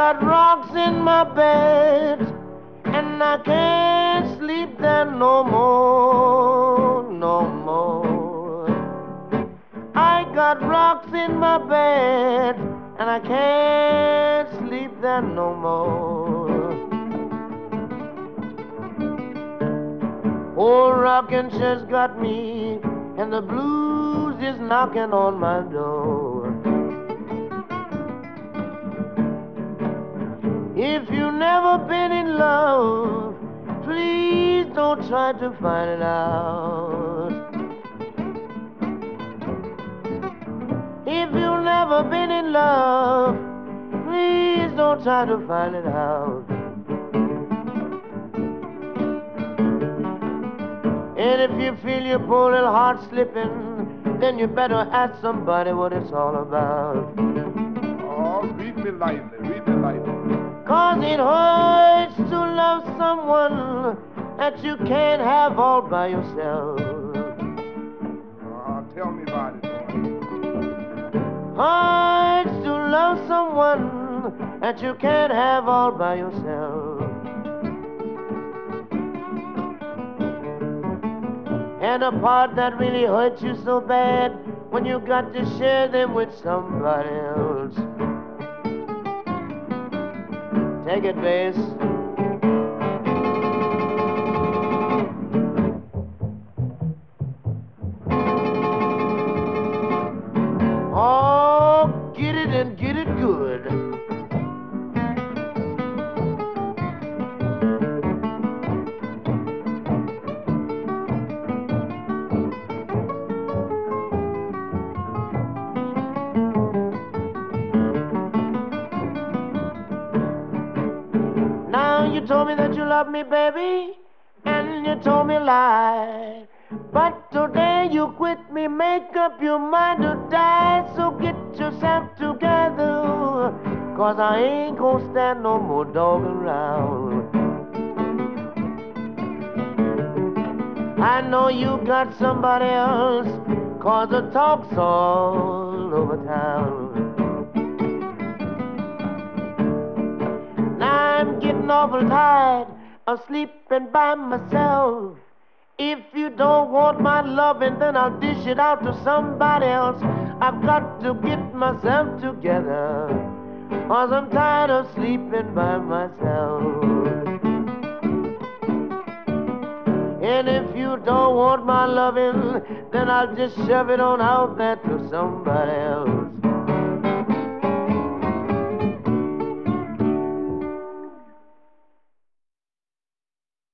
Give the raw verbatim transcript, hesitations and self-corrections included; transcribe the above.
got rocks in my bed, and I can't sleep there no more, no more. I got rocks in my bed, and I can't sleep there no more. Old rockin' chair's got me, and the blues is knocking on my door. If you've never been in love, please don't try to find it out. If you've never been in love, please don't try to find it out. And if you feel your poor little heart slipping, then you better ask somebody what it's all about. Oh, read me lightly, read me lightly. Cause it hurts to love someone that you can't have all by yourself. Oh, tell me about it. Hurts to love someone that you can't have all by yourself. And a part that really hurts you so bad when you got to share them with somebody else. Take it, bass. Oh, get it and get it good. You told me that you love me, baby, and you told me lie. But today you quit me, make up your mind to die. So get yourself together, cause I ain't gonna stand no more dogging around. I know you got somebody else, cause the talk's all over town. I'm getting awful tired of sleeping by myself. If you don't want my loving, then I'll dish it out to somebody else. I've got to get myself together, cause I'm tired of sleeping by myself. And if you don't want my loving, then I'll just shove it on out there to somebody else.